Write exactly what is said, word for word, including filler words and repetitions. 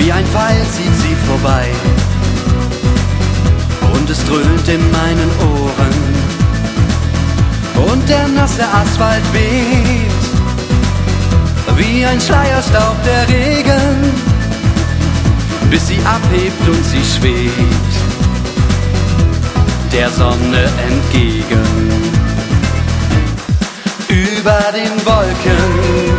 Wie ein Pfeil zieht sie vorbei und es dröhnt in meinen Ohren und der nasse Asphalt weht wie ein Schleierstaub der Regen, bis sie abhebt und sie schwebt der Sonne entgegen. Über den Wolken